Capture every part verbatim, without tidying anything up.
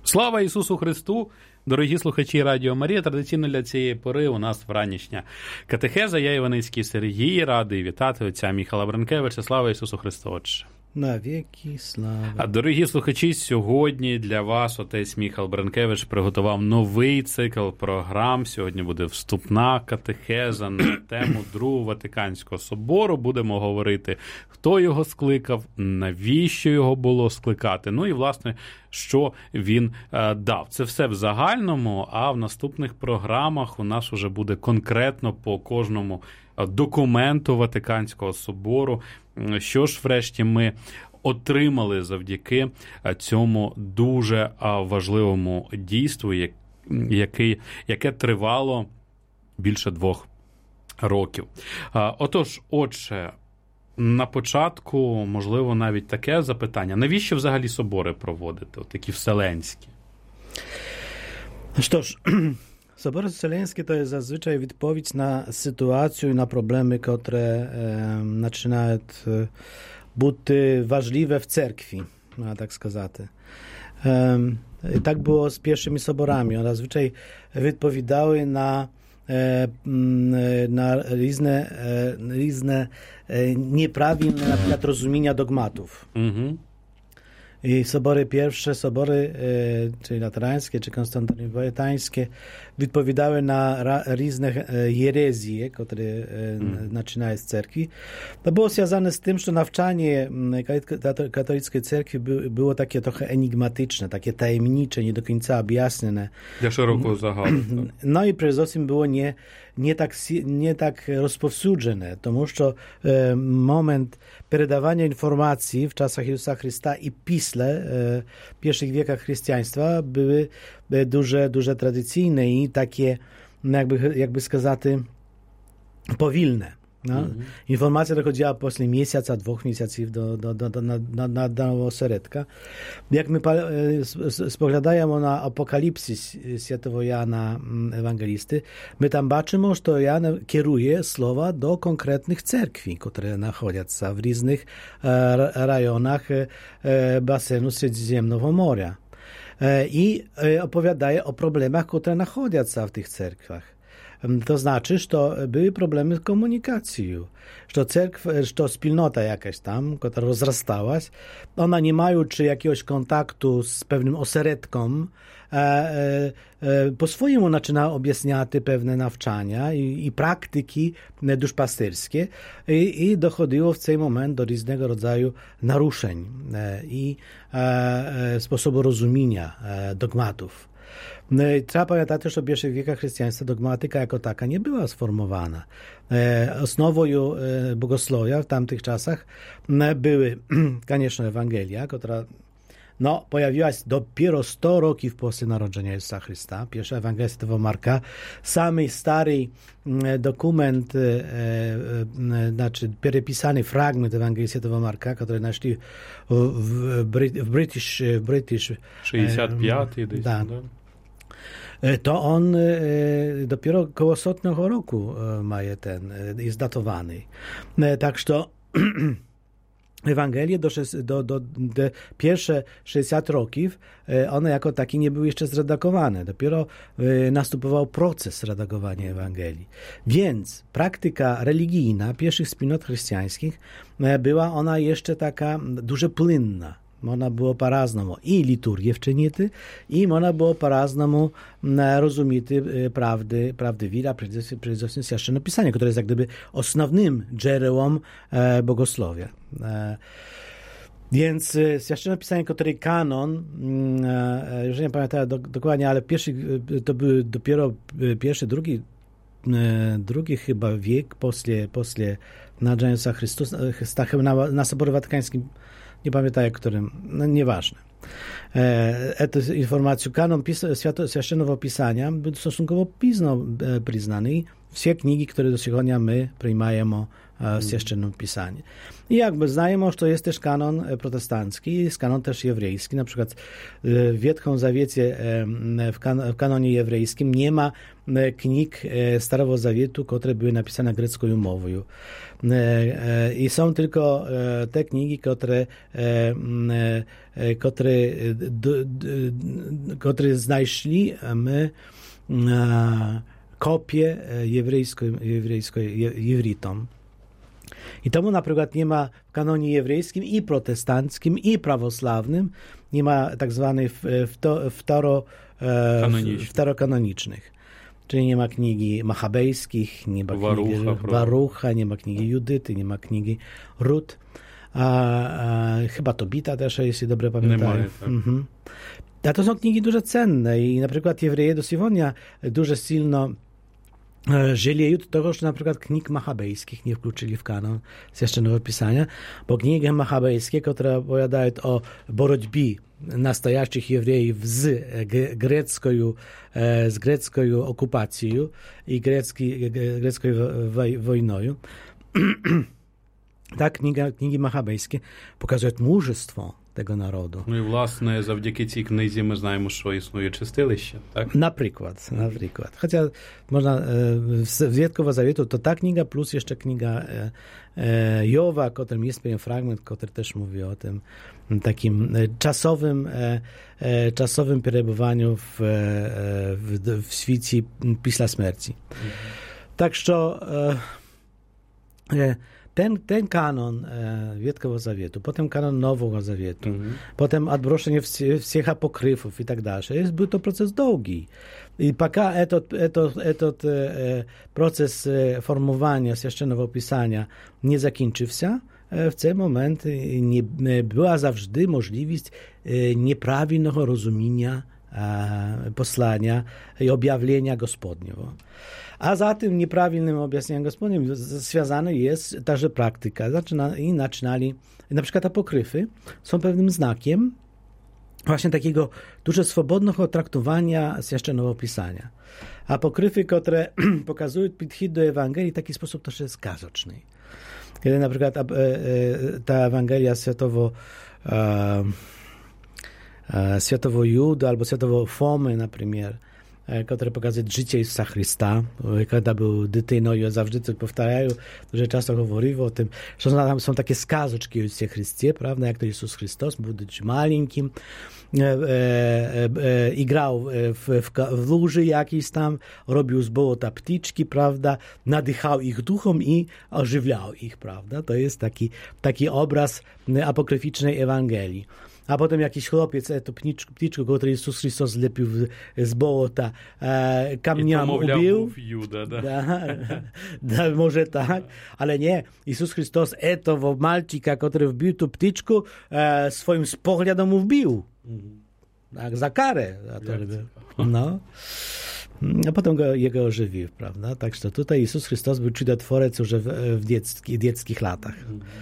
Слава Ісусу Христу! Дорогі слухачі Радіо Марія, традиційно для цієї пори у нас вранішня катехеза. Я Іваницький Сергій, радий вітати отця Міхайла Бренкевича. Слава Ісусу Христу, Отче! Навіки слава. Дорогі слухачі, сьогодні для вас отець Міхайл Бренкевич приготував новий цикл програм. Сьогодні буде вступна катехеза на тему Другого Ватиканського собору. Будемо говорити, хто його скликав, навіщо його було скликати, ну і, власне, що він е, дав. Це все в загальному, а в наступних програмах у нас уже буде конкретно по кожному документу Ватиканського собору, що ж врешті ми отримали завдяки цьому дуже важливому дійству, яке, яке тривало більше двох років. Отож, отже, на початку, можливо, навіть таке запитання. Навіщо взагалі собори проводити, такі вселенські? Що ж, Sobory Wselenskie to jest zazwyczaj odpowiedź na sytuację i na problemy, które e, zaczynają być ważne w cerkwi, można tak сказать. E, tak było z pierwszymi soborami. One zazwyczaj odpowiadały na e, na różne, e, różne e, nieprawidłowe na przykład rozumienia dogmatów. Mhm. I sobory pierwsze, sobory, e, czyli laterańskie, czy konstantynopoletańskie, odpowiadały na ra, różne e, herezje, które e, mm. zaczynają z cerkwi. To było związane z tym, że nawczanie katolickiej cerkwi by, było takie trochę enigmatyczne, takie tajemnicze, nie do końca objaśnione. Dla szeroko zachodu. No i przede wszystkim było nie, nie, tak, nie tak rozpowszechnione, тому що e, moment передавania informacji w czasach Jezusa Chrysta i pisle e, w pierwszych wiekach chrześcijaństwa były e, duże, duże tradycyjne i takie, jakby, jakby сказати, powilne. No. Mm-hmm. Informacja dochodziła после miesiąca, dwóch miesięcy do, do, do, do, na, na danego ośrodka. Jak my e, spoglądamy na apokalipsys świętego Jana Ewangelisty, my tam baczymy, że Jan kieruje słowa do konkretnych cerkwi, które znajdują się w różnych e, rejonach e, basenu Śródziemnego Morza. E, I e, opowiada o problemach, które znajdują się w tych cerkwach. To znaczy, że były problemy z komunikacją, że cerkw, że wspólnota jakaś tam, która rozrastała, ona nie mają czy jakiegoś kontaktu z pewnym ośrodkiem, e, e, po swojemu zaczyna objaśniać pewne nawczania i, i praktyki duszpasterskie i, i dochodziło w ten moment do różnego rodzaju naruszeń e, i e, sposobu rozumienia e, dogmatów. Trzeba pamiętać, że w pierwszych wiekach chrześcijaństwa dogmatyka jako taka nie była sformowana. Osnową bogosłowia w tamtych czasach były, koniecznie Ewangelia, która no, pojawiła się dopiero sto roków po narodzeniu Jezusa Chrysta. Pierwsza Ewangelia Świętego Marka, samy stary dokument, znaczy przepisany fragment Ewangelii Świętego Marka, który znaleźli w British... W British sześćdziesiąt pięć da, to on dopiero koło setnego roku ma ten, jest datowany. Tak, że Ewangelie do, do, do, do pierwsze sześćdziesiąt roków, one jako takie nie były jeszcze zredagowane. Dopiero następował proces redagowania Ewangelii. Więc praktyka religijna pierwszych wspólnot chrześcijańskich była ona jeszcze taka dużo płynna. Można było po-raznому i liturgię wczynić, i można było po-raznому rozumieć prawdy, prawdy wira, przede wszystkim Świętego Pisania, które jest jak gdyby osnownym źródłem bogosłowia. Więc Święte Pisanie, który kanon, już nie pamiętam dokładnie, ale pierwszy, to był dopiero pierwszy, drugi, drugi chyba wiek после, после narodzenia Jezusa Chrystusa, na, na Soborze Watykańskim, nie pamiętam, którym, no nieważne. E, to informacja, kanon pis, Świętego Pisania był stosunkowo późno e, przyznany Всі книги, які до сьогодні ми приймаємо w Świętym Pisaniu. I jakby znajemy, że jest też kanon protestancki, jest kanon też jewryjski. Na przykład w Wietchom Zawiecie, w, kan- w kanonie jewryjskim nie ma knig Starego Zawietu, które były napisane grecką mową. I są tylko te księgi, które, które, które znaleźli my kopię jewryjską, jewryjską, jewrytom. I tomu na przykład nie ma w kanonie jewryjskim i protestanckim, i prawosławnym, nie ma tak zwanych wtoro, wtorokanonicznych. Czyli nie ma knigi machabejskich, nie ma knigi Barucha, nie ma knigi Judyty, nie ma knigi Rut. A, a, chyba Tobita też, jeśli dobrze pamiętam. Tak. Mhm. A to są knigi дуже cenne i na przykład jewreje do Siwonia дуже silno жалеют того, что, например, книг махабейских не включили в канон Священного Писания, bo книги махабейские, которые opowiadają o боротьбе настоящих евреев z grecką, z grecką okupacją i grecki, grecką wojną, tak kniga, knigi machabejskie pokazują mужество tego narodu. Ну і, власне, завдяки цій книзі ми знаємо, що існує чистилище, так? Наприклад, наприклад. Хоча можна з Ветхого Завіту, то ta kniga plus jeszcze kniga Jowa, o którym jest pewien fragment, który też mówi o tym takim czasowym, czasowym przebywaniu w, w, w świecie pisla śmierci. Mhm. Tak, że Ten, ten kanon e, Wietkiego Zawietu, potem kanon Nowego Zawietu, mm-hmm. potem odbroszenie wszystkich apokryfów i tak dalej. Jest, był to proces długi. I пока этот, этот, этот e, proces e, formowania Świętego Pisania nie zakończył się, e, w ten moment nie, była zawsze możliwość e, nieprawidłowego rozumienia e, posłania i objawienia Gospodniego. A za tym nieprawidłowym objaśnieniem Gospodnim związana jest także praktyka. Zaczyna, I zaczynali, na przykład apokryfy są pewnym znakiem właśnie takiego dużo swobodnego traktowania Świętego Pisania. Apokryfy, które pokazują podchód do Ewangelii w taki sposób też jest kazoczny. Kiedy na przykład ta Ewangelia Świętego Świętego Judy albo Świętego Fomy, na przykład, które pokazuje życie Jezusa Chrysta, kiedy był dytyną i zawsze coś powtarzają, że często mówił o tym, że tam są takie skazoczki o Jezusie Chrystie, prawda, jak to Jezus Chrystus, będąc malinkim, e, e, e, i grał w, w, w luży jakiejś tam, robił z błota ptyczki, prawda, nadychał ich duchom i ożywiał ich, prawda. To jest taki, taki obraz apokryficznej Ewangelii. A potem jakiś chłopiec tę ptyczkę, którą Jezus Chrystus zlepił z błota, e, kamieniami ubił. Juda, da. Da, da, może tak, ale nie. Jezus Chrystus etowo malcika, który wbił tu ptyczkę, e, swoim spoglądem wbił. Tak, za karę. Za to, żeby, no. A potem go, jego ożywił, prawda? Także tutaj Jezus Chrystus był cudotworec już w, w dziecki, dzieckich latach.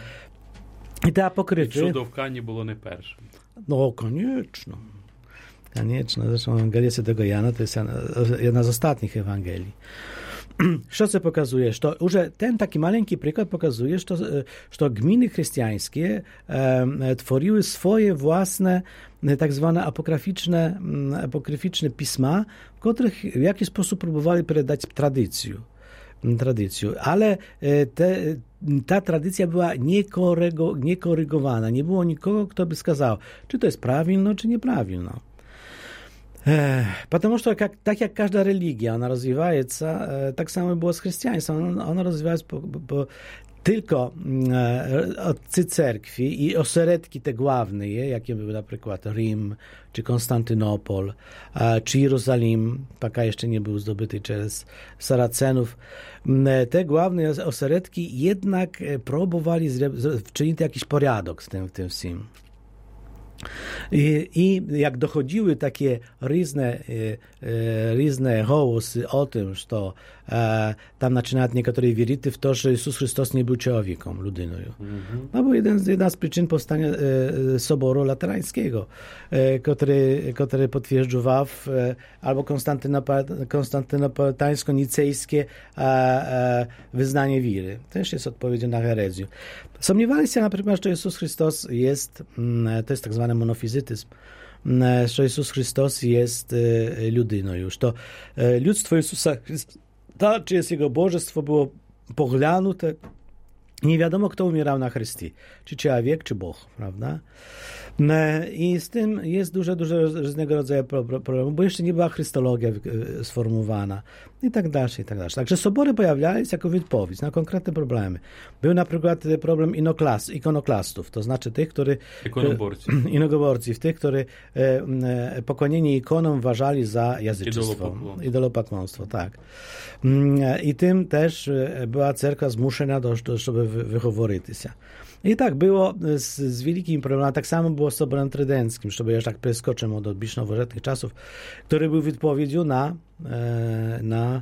I te apokryfy... Чудо в Кані було не першим. No, koniecznie. Koniecznie. Zresztą Ewangelia Świętego Jana to jest jedna z ostatnich Ewangelii. Co to pokazuje? Że ten taki maleńki przykład pokazuje, że, że gminy chrześcijańskie e, tworzyły swoje własne tak zwane apokryficzne, apokryficzne pisma, w których w jakiś sposób próbowali przekazać tradycję. tradycją, ale te, ta tradycja była niekorygo, niekorygowana. Nie było nikogo, kto by skazał, czy to jest prawidłno, czy nieprawidłno. Потому что как, tak jak każda religia, ona rozwijается, tak samo było z chrześcijaństwem. Ona rozwijała się po, po, tylko odcy cerkwi i ośrodki te główne, jakie były na przykład Rzym, czy Konstantynopol, czy Jerozolim, poka jeszcze nie był zdobyty przez Saracenów. Te główne ośrodki jednak próbowali wczynić jakiś porządek z tym, w tym wszystkim. I, I jak dochodziły takie różne, różne głosy o tym, że e, tam nawet niektórzy wierzyli w to, że Jezus Chrystus nie był człowiekiem, ludyną. Mm-hmm. No bo jeden, jedna z przyczyn powstania e, Soboru Laterańskiego, e, który, który potwierdził e, albo konstantynopolitańsko-nicejskie e, e, wyznanie wiry. Też jest odpowiedzią na herezję. Sumniewali się na przykład, że Jezus Chrystus jest, to jest tak zwany monofizytyzm, że Jezus Chrystus jest ludyną już. To ludztwo Jezusa Chrystusa, czy jest Jego bożestwo, było pochłonięte. Nie wiadomo, kto umierał na Chrystii. Czy człowiek, czy Bóg, prawda? I z tym jest dużo, dużo różnego rodzaju problemów, bo jeszcze nie była chrystologia sformułowana i tak dalej, i tak dalej. Także sobory pojawiały się jako odpowiedź na konkretne problemy. Był na przykład problem inoklas, ikonoklastów, to znaczy tych, którzy... Ikonoborców. Inogoborców, tych, którzy e, pokłonienie ikonom uważali za jazyczystwo. Idolopakłonstwo, tak. I tym też była cerkwa zmuszona do, do żeby wychowywać się. I tak było z, z wielkimi problemami. Tak samo było z Soborem Trydenckim, żeby już tak preskoczymy od odbicz nowożytnych czasów, który był odpowiedzią na, na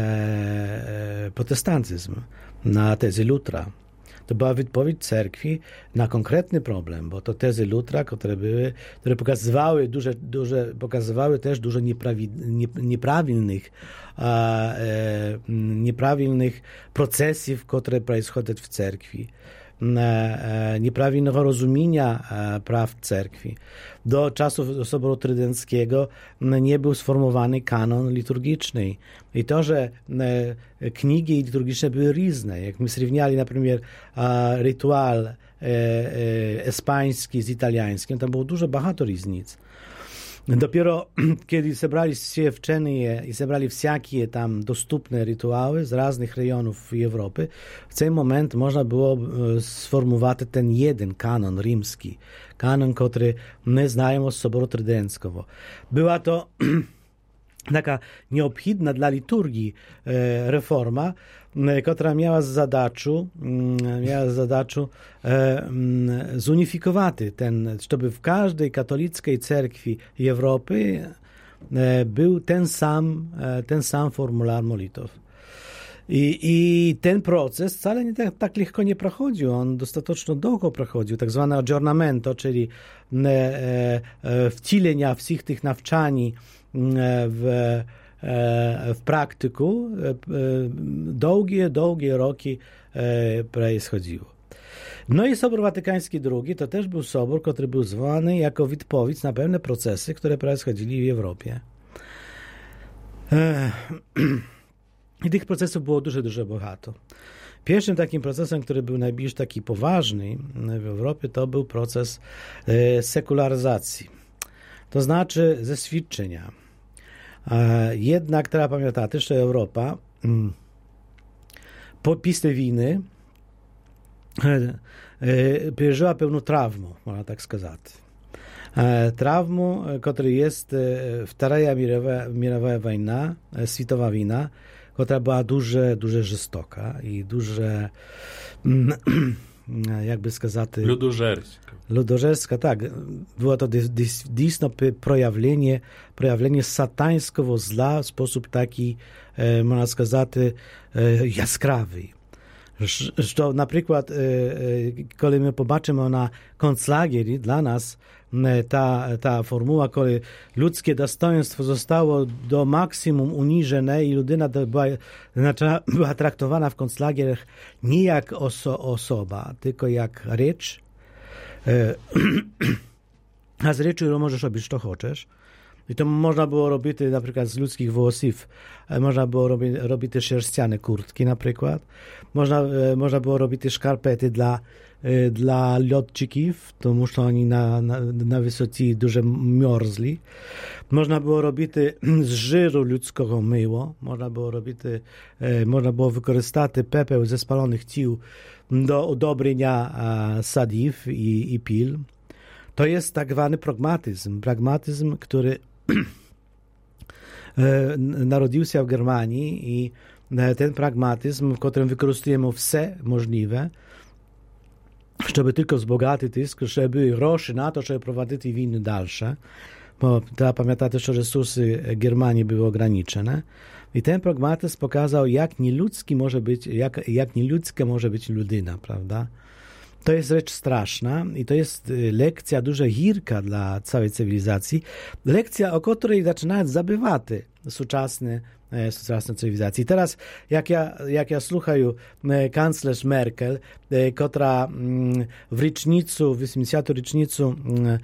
e, protestantyzm, na tezy Lutra. To była odpowiedź cerkwi na konkretny problem, bo to tezy Lutra, które były, które pokazywały, duże, duże, pokazywały też dużo nieprawi, nie, nieprawilnych, a, e, nieprawilnych procesów, które происходят w cerkwi. Nieprawidłowego rozumienia praw cerkwi. Do czasów Soboru Trydenckiego nie był sformułowany kanon liturgiczny. I to, że księgi liturgiczne były różne, jak my zrównali na przykład rytuał espański z italiańskim, tam było dużo багато różnic. Dopiero kiedy zebrali się wczenie i zebrali wszelkie tam dostępne rytuały z różnych rejonów Europy, w ten moment można było sformułować ten jeden kanon rzymski, kanon, który my znamy z Soboru Trydenckiego. Była to taka nieobchodna dla liturgii e, reforma, e, która miała z zadaczu, e, miała z zadaczu e, zunifikować ten, żeby w każdej katolickiej cerkwi Europy e, był ten sam, e, ten sam formular modlitw. I, I ten proces wcale nie tak, tak lekko nie prochodził, on dostatecznie długo prochodził, tak zwane aggiornamento, czyli e, e, wcielenia wszystkich tych nawczań w, w praktyku długie, długie roki происходило. No i Sobór Watykański drugi to też był sobór, który był zwany jako odpowiedź na pewne procesy, które происходили w Europie. I tych procesów było dużo, dużo bogato. Pierwszym takim procesem, który był najbardziej taki poważny w Europie, to był proces sekularyzacji. To znaczy ze świadczenia. Jednak trzeba pamiętać, że Europa po piste winy przeżyła pewną traumę, można tak сказать. Traumę, która jest Druga mirowa wojna, światowa wojna, która była duże, duże żestoka i duże jakby сказать... Ludożerska. Ludożerska, tak. Było to dійсно проявление, проявление satańskiego zla w sposób taki, można сказать, jaskrawy. Że na przykład, kiedy my popatrzymy na konclagieri, dla nas ta, ta formuła, kiedy ludzkie dostojeństwo zostało do maksimum uniżone i ludyna była, była traktowana w konclagierach nie jak oso, osoba, tylko jak rzecz. A z rzeczy możesz robić, co chcesz. I to można było robić na przykład z ludzkich włosów. Można było robić, robić też sierściane kurtki na przykład. Można, można było robić też szkarpety dla, dla lotczyków, to że oni na, na, na wysokości dużo miorzli. Można było robić z żyru ludzkiego myło. Można było robić, można było wykorzystać pepeł ze spalonych cił do udobrenia sadiw i, i pil. To jest tak zwany pragmatyzm. Pragmatyzm, który narodził się w Germanii i ten pragmatyzm, w którym wykorzystujemy wszystko możliwe, щоб tylko збагати тиск, щоб гроші на то, щоб проводити війни далі. Bo trzeba pamiętać, że resursy Germanii były ograniczone. I ten pragmatyzm pokazał, jak nieludzki może być, jak, jak nieludzka może być ludyna, prawda? To jest rzecz straszna i to jest lekcja duża girka dla całej cywilizacji. Lekcja, o której zaczynają zabywać współczesne, współczesne cywilizacje. I teraz, jak ja, jak ja słuchаю kanclerz Merkel, która w rocznicu, w osiemdziesiątą rocznicę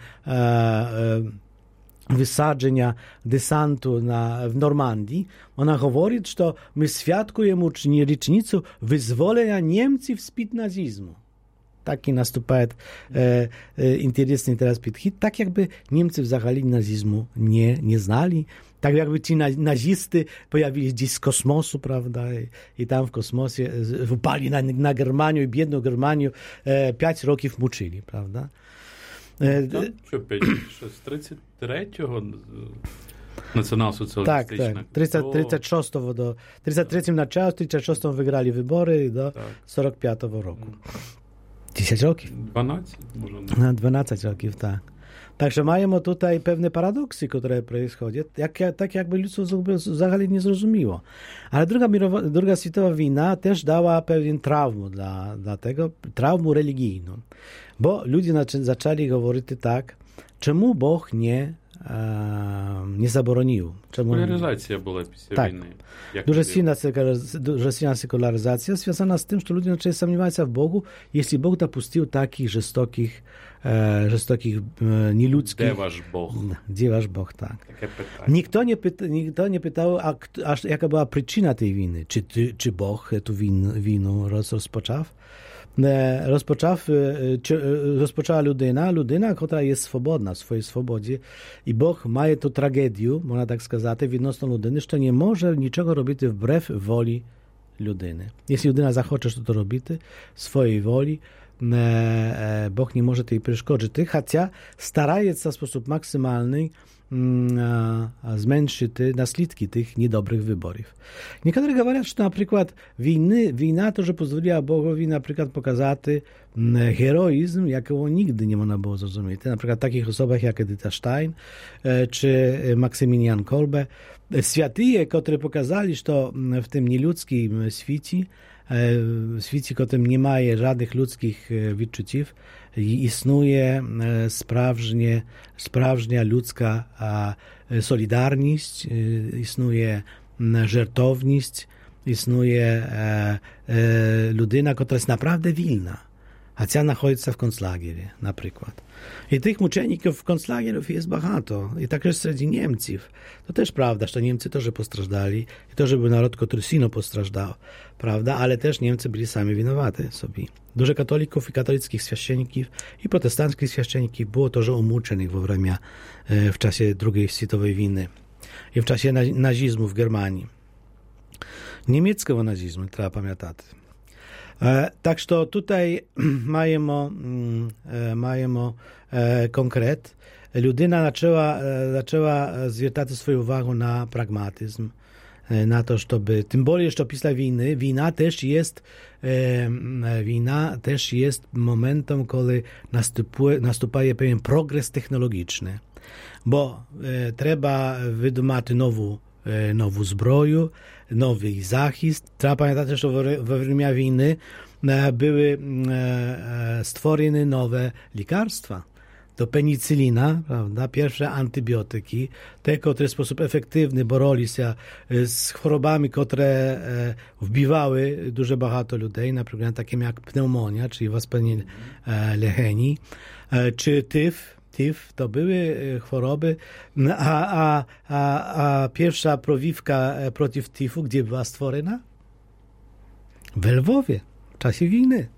wysadzenia desantu na, w Normandii, ona mówi, że my świadkujemy rocznicę wyzwolenia Niemców spod nazizmu. Taki następuje e, e, interesny teraz podchód, tak jakby Niemcy wzagali nazizmu nie, nie znali, tak jakby ci na, nazisty pojawili się gdzieś z kosmosu, prawda, i, i tam w kosmosie wypali na, na Germanię i biedną Germanię e, pięć roków muczyli, prawda. E, to, що з тридцять третього nacionalsocjalistyczna. Tak, tak. trzydzieści sześć do trzydzieści trzy na czas, trzydzieści sześć wygrali wybory do tak. czterdzieści piątego roku. dziesięć roków. dwanaście może. dwanaście roków, tak. Także mamy tutaj pewne paradoksy, które происходят, jak, tak jakby ludztwo zagali nie zrozumiało. Ale druga, mirowa, druga światowa wojna też dała pewien traum dla, dla tego, traumę religijną. Bo ludzie zaczęli mówić tak, czemu Bóg nie, e, nie zabronił. Czemu... Sekularyzacja była pісля tak. wojny. Duża silna, duża silna sekularyzacja związana z tym, że ludzie zaczęli sądzić się w Bogu, jeśli Bóg dopuścił takich żestokich, e, żestokich, e, nieludzkich... Gdzie wasz Bóg? Gdzie wasz Bóg, tak. Nikt nie, pyta, nikt nie pytał, a, a jaka była przyczyna tej winy. Czy, ty, czy Bóg tę win, winę rozpoczął? Rozpoczął, rozpoczęła ludyna, ludyna, która jest swobodna w swojej swobodzie i Bóg ma tę tragedię, można tak сказати, відносно ludyny, że nie może niczego robić wbrew woli ludyny. Jeśli ludyna zachocze to robić swojej woli, Bóg nie może tej przeszkodzić, chociaż staraje się w sposób maksymalny zmniejszyć naslідki tych niedobrych wyborów. Niektórzy mówią, że na przykład winy, wina to, że pozwoliła Bogowi na przykład pokazać heroizm, jakiego nigdy nie można było zrozumieć. Na przykład takich osobach jak Edyta Stein czy Maksymilian Kolbe. Świętyje, które pokazali, że w tym nieludzkim świecie, w świecie, w którym nie ma żadnych ludzkich wyczuciów, istnieje sprawnie, sprawnia ludzka solidarność, istnieje żertowność, istnieje ludyna, która jest naprawdę wilna, chociaż znajduje się w konclagierze, na przykład. I tych muczeników w konclagierach jest bardzo. I także wśród Niemców. To też prawda, że Niemcy też postrażdali. I to, że był naród, który sino postrażdał. Prawda? Ale też Niemcy byli sami winowaty sobie. Dużo katolików i katolickich święcenników i protestanckich święcenników było to, że umuczonych w wremia, w czasie drugiej światowej wojny i w czasie nazizmu w Germanii. Niemieckiego nazizmu, trzeba pamiętać. E, tak, że tutaj mamy, mamy e, konkret. Ludyna zaczęła, e, zaczęła zwracać swoją uwagę na pragmatyzm, e, na to, żeby, tym bardziej, że pisla wojny, wina też jest, e, wina też jest momentem, kiedy następuje, następuje pewien progres technologiczny, bo e, trzeba wydumać nową, e, nową zbroję, nowy zachist. Trzeba pamiętać, że we wremia wojny były stworzone nowe lekarstwa. To penicylina, prawda, pierwsze antybiotyki, te, które w sposób efektywny boroli się z chorobami, które wbiwały duże bahato ludzi, na przykład takie jak pneumonia, czyli wоспалenie lecheni, czy tyf. Tyf to były choroby, a, a, a, a pierwsza prowiwka przeciw tyfu, gdzie była stworzona? W Lwowie, w czasie wojny.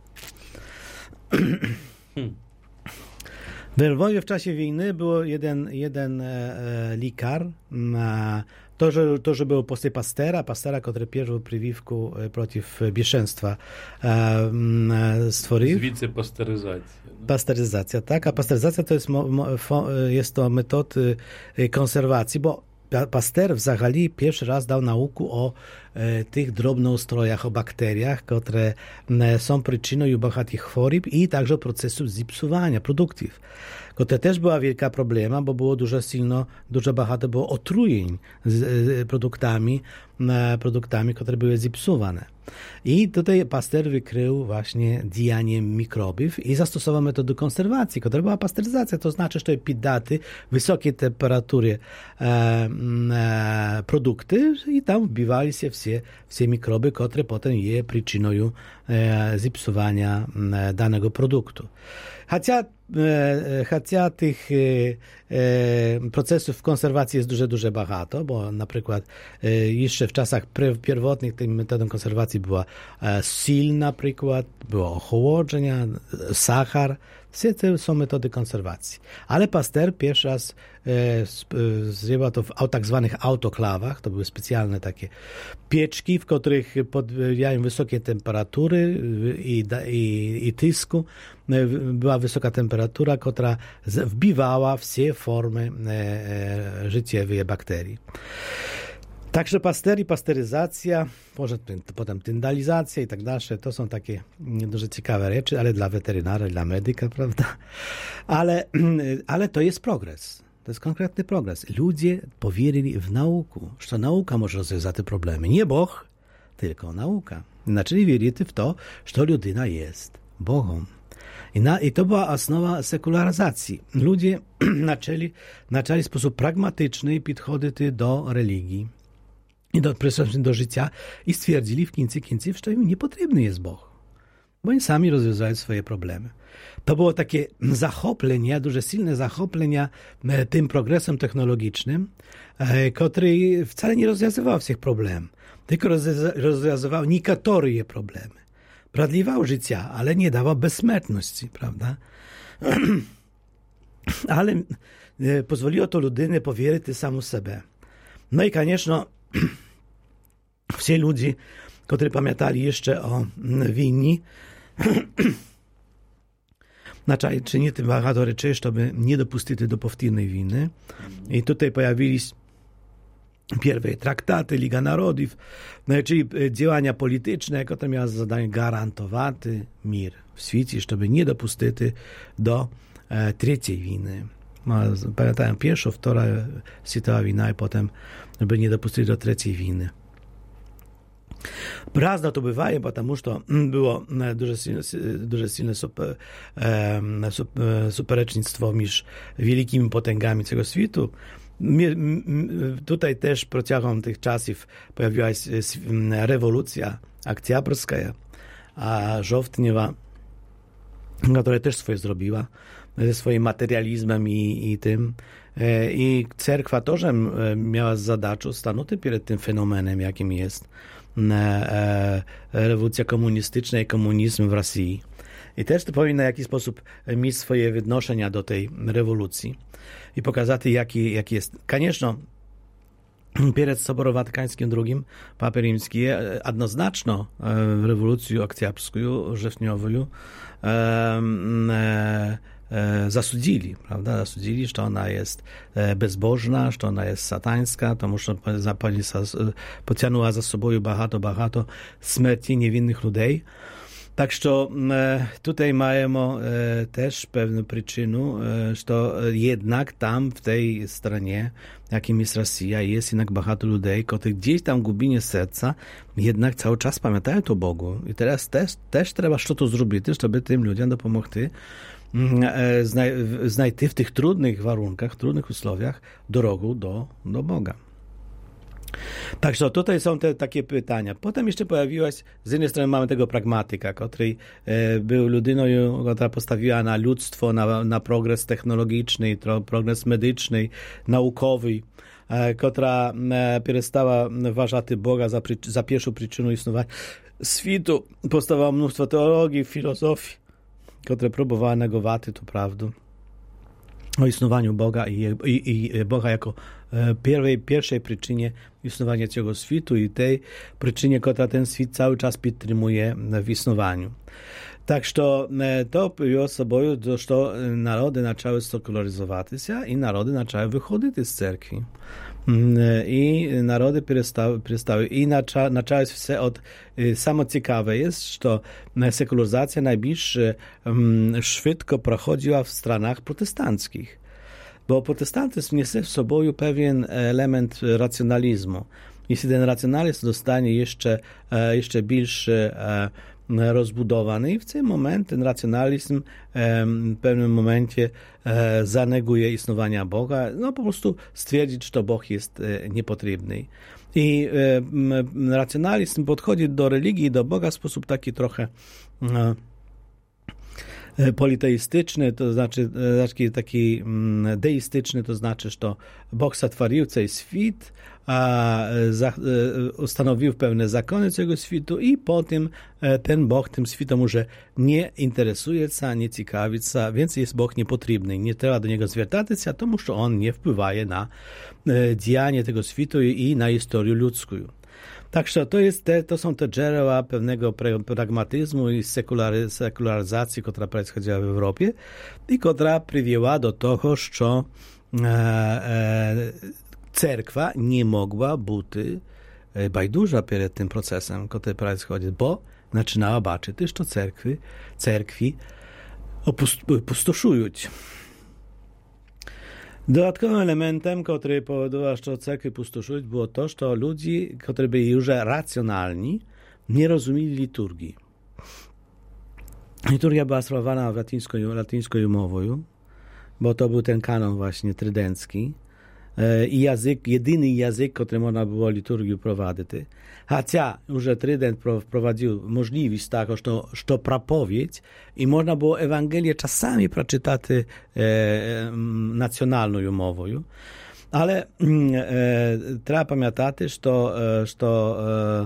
W Lwowie w czasie wojny był jeden, jeden e, lekar, e, to, że, to, że był после Pastera, Pastera, który pierwszą prowiwkę przeciw bieszeństwa e, stworzył. Zwicę pasteryzacja. Pasteryzacja, tak? A pasteryzacja to jest, mo, mo, jest to metod konserwacji, bo Pasteur w Zachali pierwszy raz dał naukę o tych drobnoustrojach, o bakteriach, które są przyczyną bogatych chorób i także procesu zipsuwania produktów. To też była wielka problema, bo było dużo silno, dużo bahato było otrujeń z produktami, produktami, które były zipsuwane. I tutaj Pasteur wykrył właśnie działanie mikrobów i zastosował metodę konserwacji, która była pasteryzacja, to znaczy, że poddaty wysokiej temperatury e, e, produkty i tam wbivali się wszystkie, wszystkie mikroby, które potem je przyczyną e, zipsuwania e, danego produktu. Chociaż, e, chociaż tych e, e, procesów konserwacji jest dużo, dużo bahato, bo na przykład e, jeszcze w czasach pierwotnych tą metodą konserwacji była e, sil na przykład, było ochłodzenie, sachar. Wszystkie to są metody konserwacji. Ale Pasteur pierwszy raz e, zrobił to w tak zwanych autoklawach. To były specjalne takie pieczki, w których podbijają wysokie temperatury i, i, i tysku. Była wysoka temperatura, która wbijała wszystkie formy e, e, życiowe bakterii. Także Pasteur i pasteryzacja, potem tyndalizacja i tak dalej, to są takie dużo ciekawe rzeczy, ale dla weterynara, dla medyka, prawda? Ale, ale to jest progres. To jest konkretny progres. Ludzie powierzyli w naukę, że nauka może rozwiązać te problemy. Nie Bóg, tylko nauka. Zaczęli wierzyć w to, że ludyna jest Bogiem. I, na, I to była osnowa sekularyzacji. Ludzie zaczęli, zaczęli w sposób pragmatyczny podchodzić do religii i do, do życia i stwierdzili w końcu, końców, że im niepotrzebny jest Bóg. Bo oni sami rozwiązują swoje problemy. To było takie zachoplenie, duże silne zachoplenie tym progresem technologicznym, który wcale nie rozwiązywał wszystkich problemów, tylko rozwiązywał niektóre problemy. Pradliwał życia, ale nie dawał bezsmертności, prawda? Ale pozwoliło to ludynie powierzyć samą sobie. No i koniecznie wszyscy ludzie, którzy pamiętali jeszcze o wini, zaczęli czynić bardzo rzeczy, żeby nie dopuścić do powtórnej winy. I tutaj pojawili się pierwsze traktaty, Liga Narodów, czyli działania polityczne, które miały za zadanie gwarantować mir w świecie, żeby nie dopuścić do e, trzeciej winy. Pamiętają pierwszą, wtora światowa wina i potem, żeby nie dopuścić do trzeciej winy. Razno to bywaje, потому что było duże silne, duże silne super, super, superecznictwo między wielkimi potęgami tego światu. Tutaj też протягом tych czasów pojawiła się rewolucja oktyabrzska, a żołtniewa, która też swoje zrobiła ze swoim materializmem i, i tym. I cerkwa też miała zadaczu stanąć przed tym fenomenem, jakim jest rewolucja komunistyczna i komunizm w Rosji. I też to powinno w jakiś sposób mieć swoje odnoszenia do tej rewolucji i pokazać, jaki, jaki jest. Koniecznie przed Soborem Watykańskim drugim Papa Rzymski jednoznacznie rewolucję oktyabrską, wrześniową zasudzili, prawda? Zasudzili, że ona jest bezbożna, że ona jest satańska, to muszę pociągnęła za sobą bahato, bahato śmierci niewinnych ludzi. Tak, że tutaj mamy też pewną przyczynę, że jednak tam w tej stronie, jakim jest Rosja, jest jednak bahato ludzi, którzy gdzieś tam w głębinie serca jednak cały czas pamiętają o Bogu. I teraz też, też trzeba coś zrobić, żeby tym ludziom dopomóc znajти w tych trudnych warunkach, trudnych usłowiach drogę do, do Boga. Także tutaj są te takie pytania. Potem jeszcze pojawiła się, z jednej strony mamy tego pragmatyka, który e, był ludyną, która postawiła na ludztwo, na, na progres technologiczny, progres medyczny, naukowy, e, która e, przestała uważać Boga za, za pierwszą przyczynę istnienia światu. Powstawało mnóstwo teologii, filozofii, które próbowały negować tę prawdę o istnieniu Boga i, i, i Boga jako pierwszej, pierwszej przyczynie istnienia tego światu i tej przyczynie, która ten świat cały czas podtrzymuje w istnieniu. Tak, że to było sobą, że narody zaczęły sekularyzować się i narody zaczęły wychodzić z cerkwi. I narody przestały, przestały. I zaczęło się od, samo ciekawe jest, że sekularyzacja najbliższy szybko prochodziła w stronach protestanckich. Bo protestantyzm niesie w sobie pewien element racjonalizmu. Jeśli ten racjonalizm zostanie jeszcze, jeszcze większy rozbudowany i w tym momencie ten racjonalizm w pewnym momencie zaneguje istnienie Boga, no po prostu stwierdzić, że to Bóg jest niepotrzebny. I racjonalizm podchodzi do religii i do Boga w sposób taki trochę politeistyczny, to znaczy taki, taki deistyczny, to znaczy, że to Bóg stworzył cały świat, a za, ustanowił pewne zakony tego światu i potem ten Bóg tym światem może nie interesuje się, nie ciekawi się, więc jest Bóg niepotrzebny. Nie trzeba do niego zwracać się, тому że on nie wpływa na działanie tego światu i na historię ludzką. Także to, jest te, to są te źródła pewnego pragmatyzmu i sekulary, sekularyzacji, która происходила w Europie i która przywiała do tego, że e, e, cerkwa nie mogła być bajduża przed tym procesem, który происходит, bo zaczynała baczyć, że cerkwi, cerkwi opustoszują. Dodatkowym elementem, który powodował, że cerkwi pustoszują, było to, że ludzie, którzy byli już racjonalni, nie rozumieli liturgii. Liturgia była sprawowana w latyńską, latyńską mową, bo to był ten kanon właśnie trydencki i język, jedyny język, który można było liturgię prowadzić. Chociaż już trydent wprowadził możliwość taką, że to prapowiedź i można było Ewangelię czasami przeczytać e, nacjonalną mową, ale e, trzeba pamiętać, że to, że to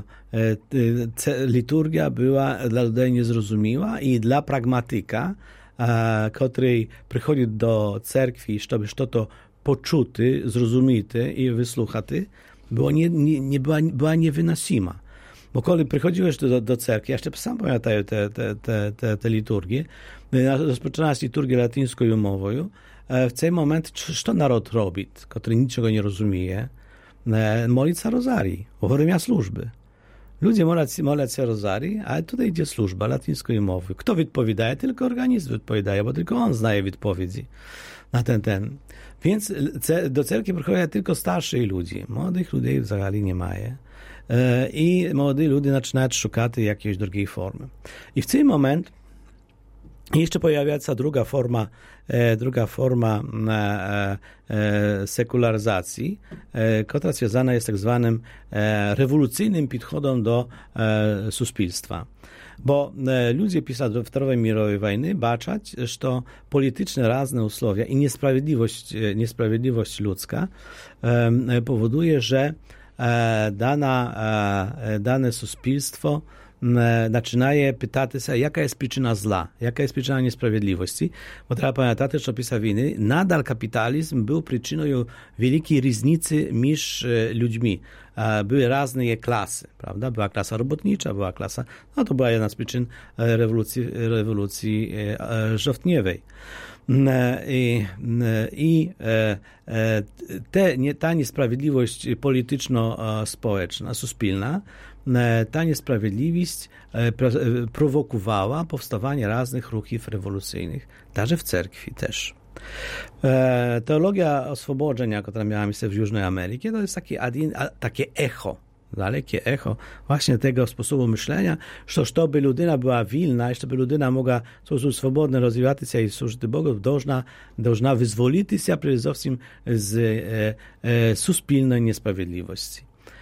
e, liturgia była dla ludzi niezrozumiała i dla pragmatyka, e, który przychodzi do cerkwi, żeby to poczuty, zrozumiety i wysłuchaty, było nie, nie, nie była, była niewynosima. Bo kiedy przychodziłeś do, do cerkwi, ja jeszcze sam pamiętam te, te, te, te, te liturgie, rozpoczyna się liturgię latyńską mową, w tym momencie, co naród robi, który niczego nie rozumie, modlić się rozarii, ochorymią służby. Ludzie modlą się rozarii, ale tutaj idzie służba latyńską mową. Kto odpowiada? Tylko organizm odpowiada, bo tylko on zna odpowiedzi na ten, ten. Więc do cerkwi przychodzą tylko starsi ludzie. Młodych ludzi w zasadzie nie ma. I młodzi ludzie zaczynają szukać jakiejś drugiej formy. I w tym momencie jeszcze pojawia się druga forma, druga forma sekularyzacji, która związana jest tak zwanym rewolucyjnym podchodem do społeczeństwa. Bo ludzie pisali w drugiej mirowej wojny baczać, że to polityczne razne usłowia i niesprawiedliwość, niesprawiedliwość ludzka powoduje, że dana, dane społeczeństwo zaczynaje pytać się, jaka jest przyczyna zła, jaka jest przyczyna niesprawiedliwości, bo trzeba pamiętać, że w czasie wojny nadal kapitalizm był przyczyną wielkiej różnicy między ludźmi. Były różne klasy, prawda? Była klasa robotnicza, była klasa, no to była jedna z przyczyn rewolucji, rewolucji żołnierskiej. I, i te, nie, ta niesprawiedliwość polityczno-społeczna, suspilna, ta niesprawiedliwość prowokowała powstawanie różnych ruchów rewolucyjnych, także w cerkwi też. Teologia oswobodzenia, która miała miejsce w Jużnej Ameryce, to jest takie, takie echo, dalekie echo właśnie tego sposobu myślenia, że żeby ludyna była wilna i żeby ludyna mogła w sposób swobodny rozwijać się i służyć Bogu, должна, должна wyzwolić się przede wszystkim z e, e, suspilnej niesprawiedliwości.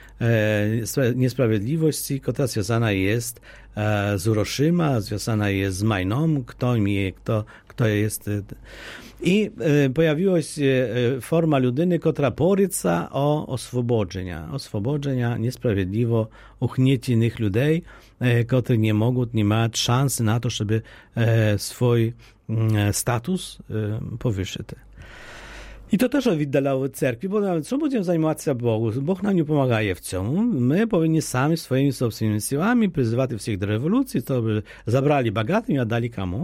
E, niesprawiedliwości, która związana jest e, z Hiroshima, związana jest z Majną, kto, mi, kto, kto jest... E, I e, pojawiła się e, forma ludyny, która boryca o oswobodzenia, oswobodzenia niesprawiedliwo uchnieczonych ludzi, e, którzy nie mogą, nie mają szansy na to, żeby e, swój e, status e, powyższyć. I to też oddalało cerkwi, bo nawet co będziemy zajmować się Bogu? Bóg nam nie pomaga w tym. My powinni sami swoimi sobственnymi siłami przyzywać wszystkich do rewolucji, to by zabrali bogatym i oddali komu?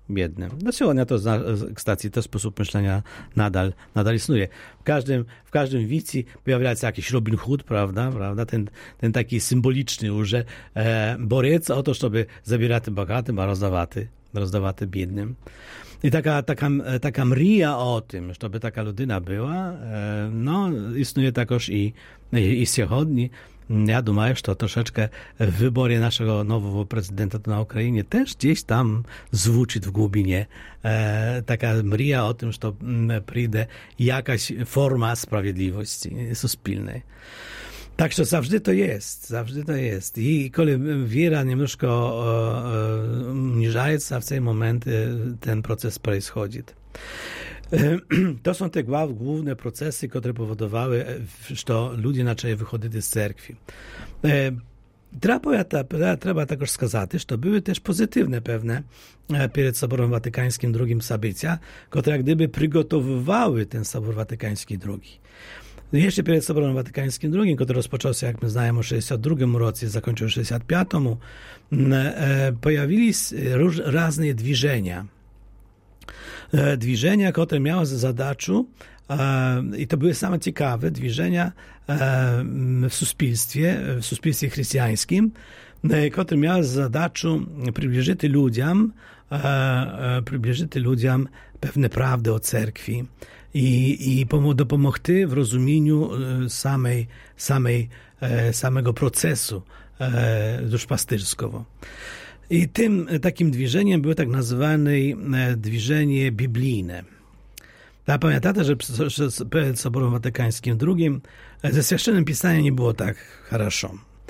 biednym. Do сегодня to, kстати, to sposób myślenia nadal, nadal istnieje. W każdym, w każdym wici pojawia się jakiś Robin Hood, prawda, prawda? Ten, ten taki symboliczny już, że e, borec o to, żeby zabierać bogatym, a rozdawać, rozdawać biednym. I taka, taka, taka mrija o tym, żeby taka ludyna była, e, no, istnieje takoż i, i, i сьогодні. Ja думаю, że to troszeczkę w wyborze naszego nowego prezydenta na Ukrainie też gdzieś tam zwuczy w głubinie e, taka mrija o tym, że to przyjdzie jakaś forma sprawiedliwości suspilnej. Także zawsze to jest, zawsze to jest. I kiedy wiera немножко umniejsza, w tym momencie ten proces происходzi. To są te główne procesy, które powodowały, że ludzie zaczęli wychodzić z cerkwi. Trzeba, trzeba także сказать, że były też pozytywne pewne przed Soborem Watykańskim drugim sabycia, które jak gdyby przygotowywały ten Sobor Watykański drugi. Jeszcze przed Soborem Watykańskim drugim, który rozpoczął się, jak my znamy, w sześćdziesiątym drugim roku, zakończył w sześćdziesiątym piątym, pojawili się różne dwiżenia. Dwiżenia, które miały za zadaczu, i to były same ciekawe dwiżenia w suspilstwie, w suspilstwie chrześcijańskim, które miały za zadaczu przybliżyć ludziom, przybliżyć ludziom pewne prawdy o cerkwi i, i dopomogty w rozumieniu samej, samej, samego procesu duszpasterskiego. I tym takim dwiżeniem było tak nazwane dwiżenie biblijne. A pamiętacie, że przed Soborem Watykańskim drugim ze Święconym Pisaniem nie było tak хорошо.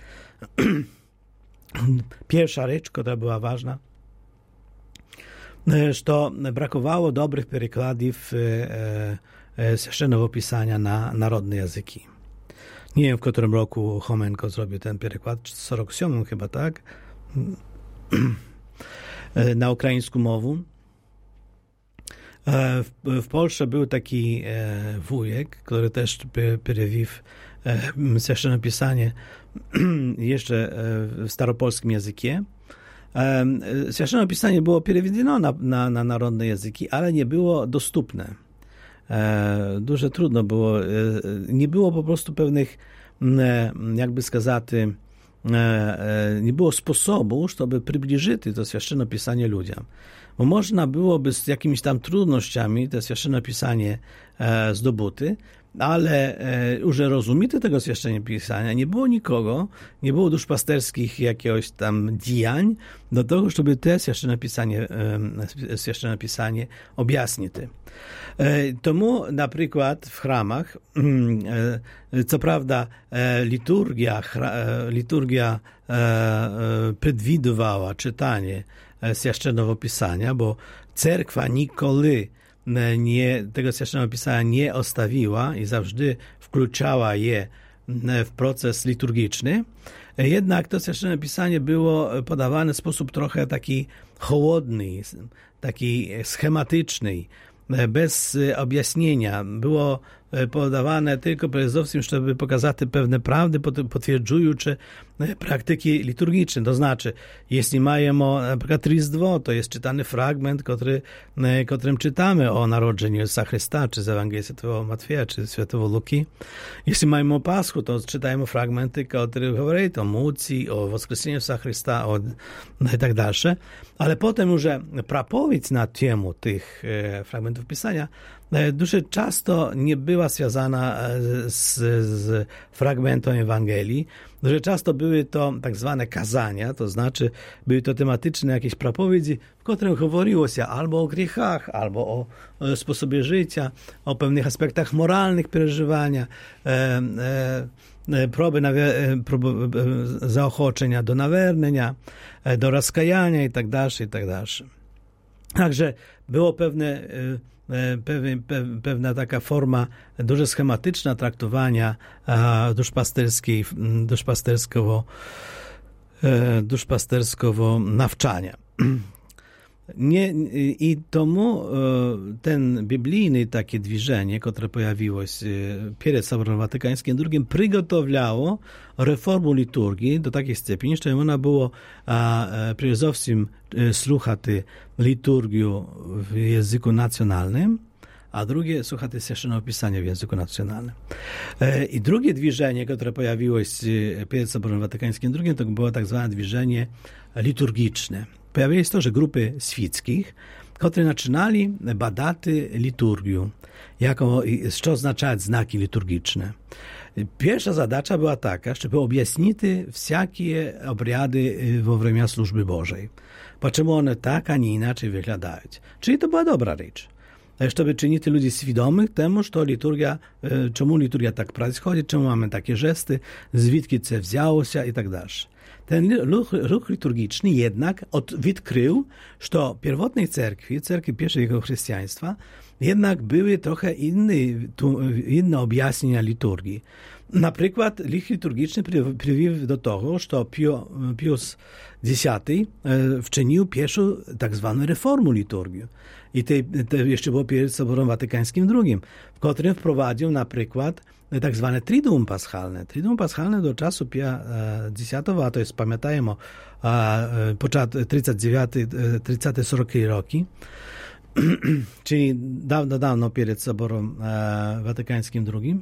Pierwsza rzecz, która była ważna, że to brakowało dobrych przekładów Święconego Pisania na narodne języki. Nie wiem, w którym roku Chomenko zrobił ten przekład, w czterdziestym siódmym chyba, tak? Na ukraińską mowę. W, w Polsce był taki wujek, który też przewił Święcone Pisanie jeszcze w staropolskim języku. Święcone Pisanie było przewidziane na, na, na narodne języki, ale nie było dostępne. Дуже trudno było. Nie było po prostu pewnych, jakby сказать, nie było sposobu, żeby przybliżyć to Święcone Pisanie ludziom. Bo można byłoby z jakimiś tam trudnościami to Święcone Pisanie e, zdobyty, ale e, już rozumiety tego Święcone Pisania nie było nikogo, nie było duszpasterskich jakiegoś tam działań do tego, żeby te Święcone Pisanie, e, Święcone Pisanie objaśnić. E, tomu na przykład w chramach, e, co prawda e, liturgia, chra, e, liturgia e, e, przewidywała czytanie Święconego Pisania, bo cerkwa nigdy nie, tego Święconego Pisania nie ostawiła i zawsze wkluczała je w proces liturgiczny. Jednak to Święcone Pisanie było podawane w sposób trochę taki chłodny, taki schematyczny, bez objaśnienia. Było podawane tylko prezowskim, żeby pokazać pewne prawdy, potwierdzujące praktyki liturgiczne. To znaczy, jeśli mamy na przykład Rіздво, to jest czytany fragment, który, którym czytamy o narodzeniu Jezusa Chrysta, czy z Ewangelii Świętego Matwieja, czy Świętego Luki. Jeśli mamy o Paschu, to czytajemy fragmenty, które mówią o Mucji, o Woskreseniu Jezusa Chrysta, o, i tak dalsze. Ale potem już prapowiedź na temu tych fragmentów Pisania дуже często nie była związana z, z fragmentem Ewangelii. Дуже często były to tak zwane kazania, to znaczy były to tematyczne jakieś propowiedzi, w których mówiło się albo o grzechach, albo o, o sposobie życia, o pewnych aspektach moralnych przeżywania, e, e, próby, nawi- próby e, zaochoczenia do nawernenia, e, do rozkajania i tak dalsze, i tak dalsze. Także było pewne e, Pewne, pewna taka forma dużo schematyczna traktowania duszpasterskiej, duszpasterskiego, duszpasterskiego nawczania. Nie, i tomu ten biblijny takie движение, które pojawiło się przed Soborem Watykańskim drugim, przygotowało reformu liturgii do takiej stopni, że ona było przede wszystkim słuchać liturgię w języku nacjonalnym, a drugie słuchać Świętego Pisania w języku nacjonalnym. I drugie движение, które pojawiło się przed Soborem Watykańskim drugim, to było tak zwane движение liturgiczne. Pojawiło się to, że grupy świeckich, które zaczynali badać liturgię, jako, co oznaczają znaki liturgiczne. Pierwsza zadacza była taka, żeby objaśnić wszelkie obrady во время służby Bożej. Dlaczego one tak, a nie inaczej wyglądają. Czyli to była dobra rzecz. Żeby czynić ludzi świadomych temu, że liturgia, czemu liturgia tak происходzi, czemu mamy takie żesty, zwidki co wzięło się i tak dalej. Ten ruch, ruch liturgiczny jednak odkrył, że w pierwotnej cerkwi, cerkwi pierwszego chrześcijaństwa, jednak były trochę inne, inne objaśnienia liturgii. Na przykład ruch liturgiczny prowadził do tego, że Pius X wczynił pierwszą tak zwaną reformę liturgii. I to, to jeszcze było przed Soborem Watykańskim drugim, w którym wprowadził na przykład tak zwane Triduum Paschalne. Triduum Paschalne do czasu Pia X, a to jest, pamiętajmy, początek trzydziestego dziewiątego, trzydziestego czwartego roki, czyli dawno, dawno przed Soborem Watykańskim drugim.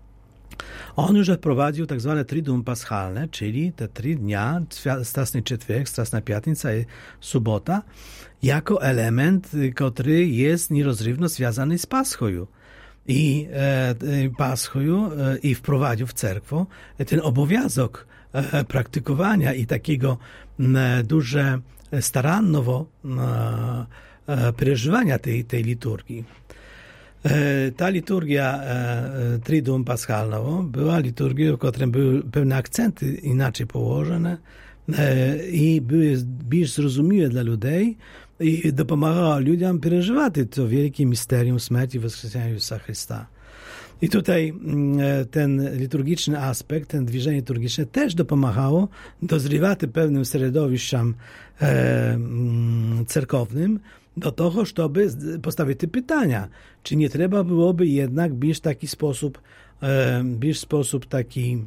On już wprowadził tak zwane Triduum Paschalne, czyli te trzy dnia, Strasny Czwartek, Strasna Piątnica i Sobota, jako element, który jest nierozrywno związany z Paschą. I e, Paschą e, i wprowadził w cerkwo ten obowiązek e, praktykowania i takiego e, duże starannowo e, e, przeżywania tej, tej liturgii. E, ta liturgia e, Triduum Paschalnego była liturgią, w której były pewne akcenty inaczej położone e, i były bardziej zrozumiałe dla ludzi, i dopomagała ludziom przeżywać to wielkie misterium śmierci i wskrzeszenia Jezusa Chrysta. I tutaj ten liturgiczny aspekt, ten движenie liturgiczne też dopomagało dozrywać pewnym środowiskom e, cerkownym do tego, żeby postawić te pytania, czy nie trzeba byłoby jednak być w taki sposób, e, być w sposób taki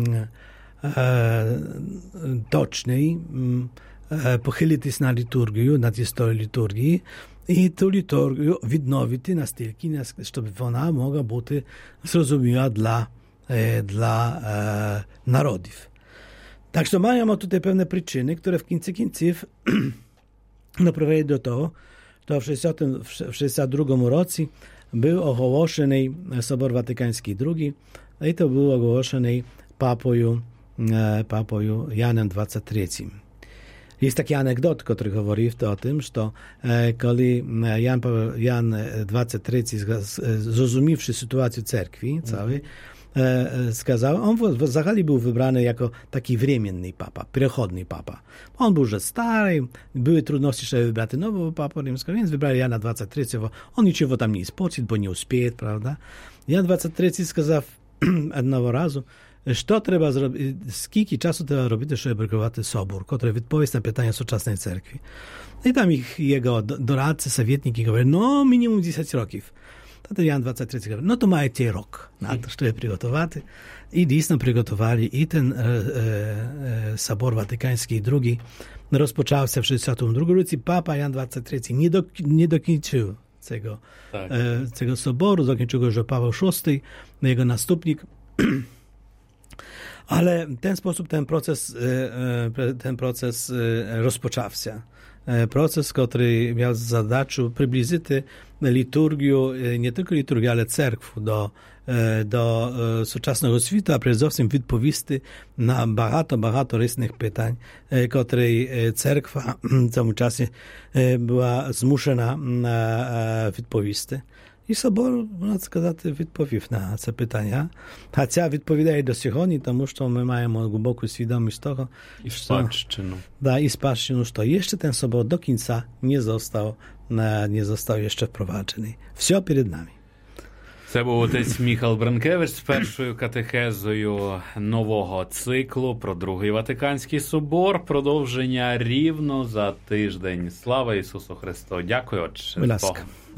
e, toczny, pochylić się na liturgię, na historię liturgii i tę liturgię відновити настільки, щоб вона mogła być zrozumiała dla, dla e, narodów. Tak, że mamy tutaj pewne przyczyny, które w końcu końców doprowadziły do tego, że w sześćdziesiątym drugim roku był ogłoszony Sobor Watykański drugi i to był ogłoszony papą, e, papą Janem dwudziestym trzecim. Jest taki anegdot, który mówi o tym, że kiedy Jan, Jan dwudziesty trzeci, zrozumiewszy sytuację cerkwi całej, skazał, on w zasadzie był wybrany jako taki временny papa, przechodni papa. On był już stary, były trudności, żeby wybrać nowego papa rzymskiego, więc wybrali Jana dwudziestego trzeciego. On niczego tam nie spoczył, bo nie uspieje, prawda? Jan dwudziesty trzeci skazał jednego razu, що треба зробити, скільки часу треба робити, щоб прикривати собор, котрий відповість на питання сучасної церкви. І там їх, його дорадці, советники говорять, ну, мінімум десять років. Тоді Ян двадцять третій говорить, ну, то маєте рок, на те, щоб приготувати. І дійсно приготували. І ten e, e, Собор Ватиканський другий розпочався в шістдесятому другому році. Папа Ян двадцять третій nie, do, nie dokończył tego, tak. e, tego soboru, zakończył go już Paweł szósty, jego następnik. Ale w ten sposób ten proces, ten proces rozpoczął się. Proces, który miał zadачу przybliżyć liturgię, nie tylko liturgię, ale cerkwu do, do współczesnego świata, a przede wszystkim odpowiedzieć na багато, багато różnych pytań, które cerkwa w tym czasie była zmuszona odpowiedzieć. I Sobor, można сказати, відповів на це питання. Хоча відповідає до сьогодні, тому що ми маємо глибоку свідомість того, і спадщину. Да, і спадщину, що jeszcze ten Sobor do końca nie został, nie został jeszcze wprowadzony. Все перед нами. Це був отець Міхал Бранкевич з першою катехезою нового циклу про Другий Ватиканський собор. Продовження рівно за тиждень. Слава Ісусу Христу! Дякую, Отче. Будь ласка.